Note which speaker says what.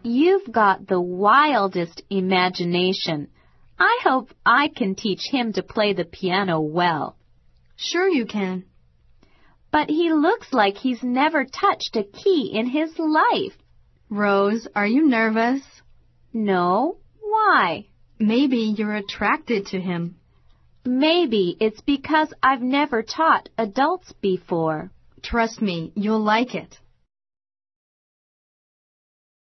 Speaker 1: You've got the wildest imagination. I hope I can teach him to play the piano well.
Speaker 2: Sure you can.
Speaker 1: But he looks like he's never touched a key in his life.
Speaker 2: Rose, are you nervous?
Speaker 1: No. Why?
Speaker 2: Maybe you're attracted to him.
Speaker 1: Maybe it's because I've never taught adults before.
Speaker 2: Trust me, you'll like it.